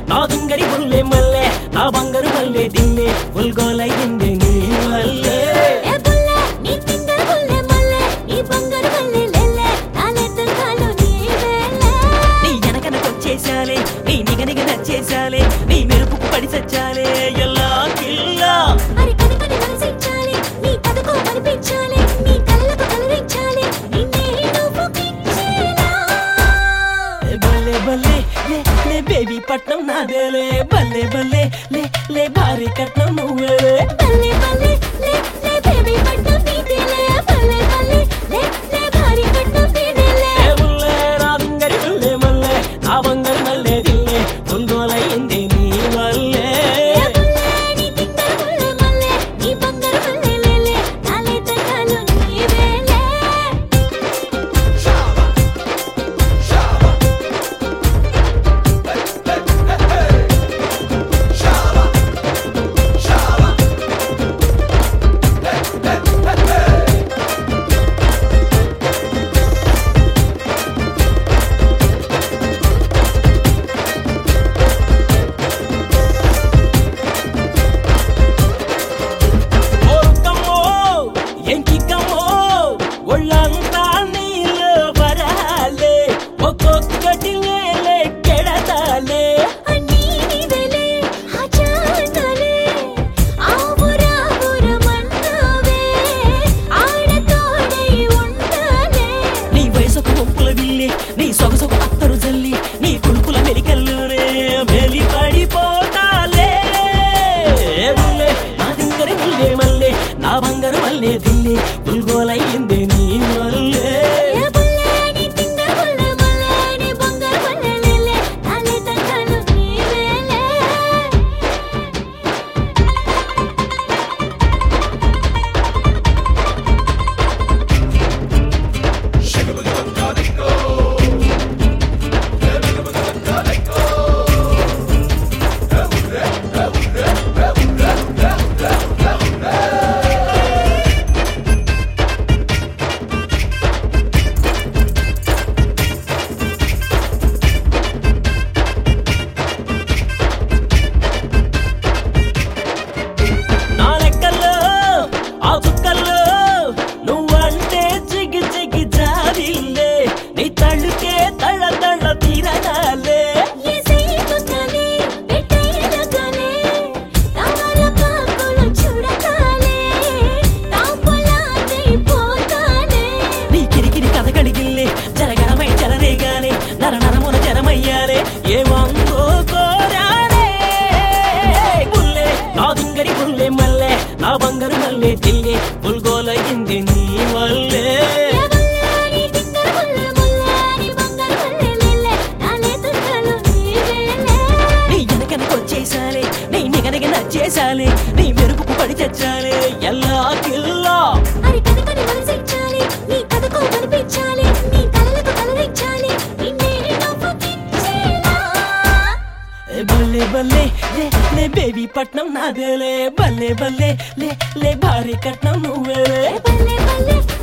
నా దుంగరి బుల్లె మల్లె నా బంగారు మల్లె దిల్లే ఉల్గోలయ్యింది నీ వల్లే నీ వెనకనకొచ్చేసాలే నీ నిగనిగ నచ్చేసాలే నీ మెరుపుకు పడి సచ్చాలే ఎలా కిల్లా బేబీ పట్నం నాదేలే బల్లే బల్లే లే లే భారీ కట్నం నువ్వేలే బల్లే బల్లే లే లే బేబీ పట్నం నీదేలే బల్లే బల్లే లే లే భారీ కట్నం నీదేలే ఏ ముల్లే నా దుంగరి ముల్లే మల్లె నా బంగారు మల్లె దిల్లే ఉల్గోలయ్యింది నీ వల్లే ఒళ్ళంతా నీళ్ళు వరాలే ఒక్కొక్కటి నేలే కెడతాలే అన్నీ నీవేలే ఆచారాలే ఆవురా ఊరమన్నావే ఆడతోడై ఉండాలే నీ వయసుకు ఒప్పుల విల్లి నీ సొగసుకు అత్తరు జల్లి నీ కులుకుల మెలికల్లునే మెలి పడిపోతాలే ముల్లే నా దింగరి ముల్లే మల్లె నా బంగారు మల్లె దిల్లి ఉల్గోలయ్యింది నీ వల్లే తళుకే తళ తళ తీరగాలే నీ కిరికిరి కథ కడిగిల్లే జరగరమై జరరేగానే నర నరమున జరమయ్యాలే ఏమందో కోరాలే బుల్లే నా దుంగరి బుల్లె మల్లె నా బంగారు మల్లె తిల్లే ఉల్గోలయ్యింది నీ వల్లే వచ్చేసాలే నీ నిగనిగ నచ్చేసాలే నీ మెరుపుకు పడి చచ్చాలే ఎలా కిల్లా బల్లే బల్లే లే లే బేబీ పట్నం నాదేలే బల్లే బల్లే లే లే భారీ కట్నం నువ్వేలే బల్లే బల్లే